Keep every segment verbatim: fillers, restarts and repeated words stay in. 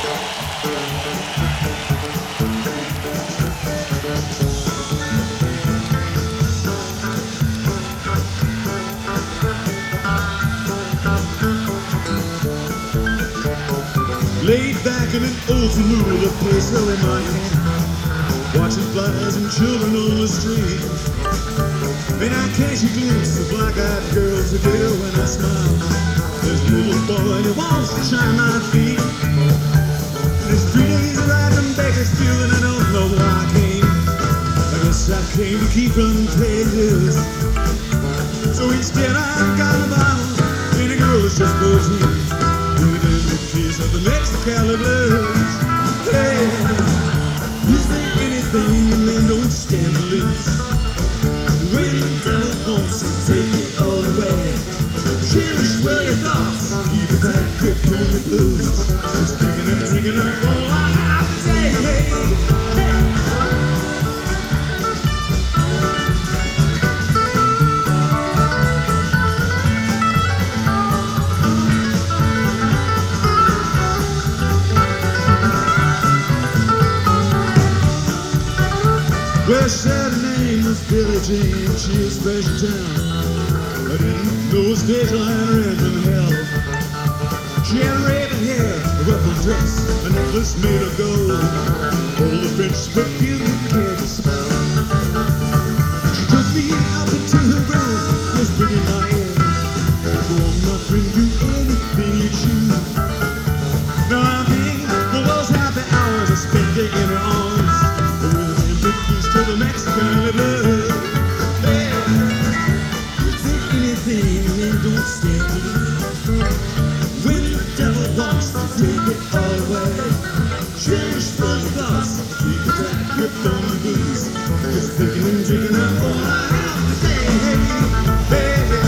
Laid back in an old canoe with a peso in my hand, watching flies and children on the street. Then I catch a glimpse of black-eyed girls together when I smile. There's a little boy and he wants to shine my feet. There's three days riding Bakersfield and I don't know why I came. I guess I came to keep from pleasures. So instead I got a bottle and a girl is just fourteen. Of the Mexicali blues. Hey, is there anything a man don't stand to lose? When the devil wants to take it all away, cherish well your thoughts, keep a tight grip on the blues. Just drinking and drinking up all I have to say. Hey, hey. Well, she said her name was Billie Jean, she was fresh in town. I didn't know a stage line or engine hell. She had raven hair, a ruffled dress, a necklace made of gold. All the French perfume you cared to smell. She took me up into her room, whispered in my ear, go on, my friend, do anything you choose. Now I'm thinking for those happy hours I spent there in her arms. To the Mexicali blues. Hey, take anything and don't stand to lose. When the devil wants to take it all away, cherish those thoughts, keep a tight grip on the blues. Just thinking and drinking up all I have to say. Hey, hey.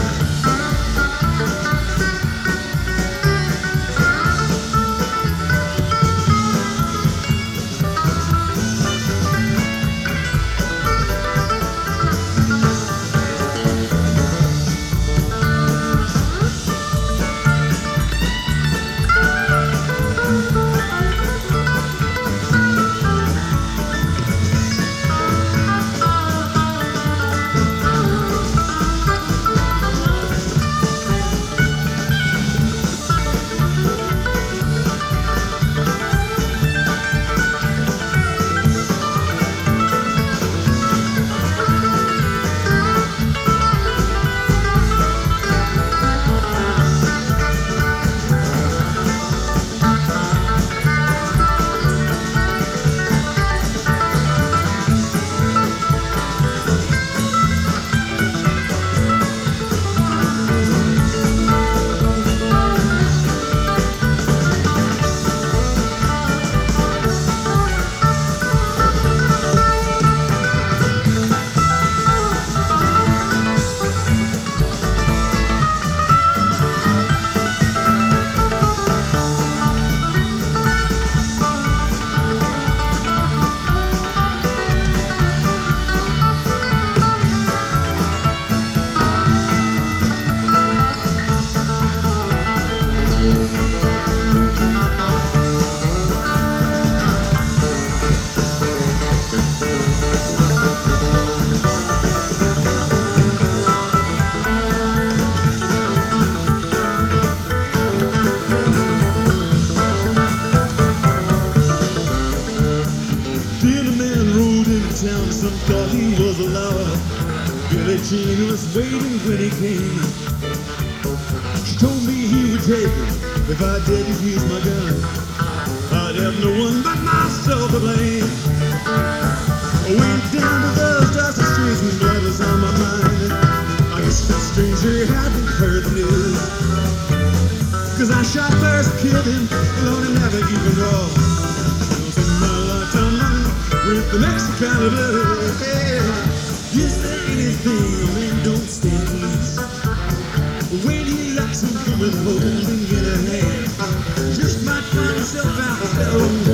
Some thought he was a lover. Billie Jean was waiting when he came. She told me he would take it if I didn't use my gun. I'd have no one but myself to blame. I went down to those dusty streets and blood was on my mind. I guess that stranger hadn't heard the news, 'cause I shot first, killed him, alone and never even raw. In my lifetime running with the Mexicali blues. Hey, is there anything a man don't stand to lose? When he likes a woman holding in her hand, just might find himself out there.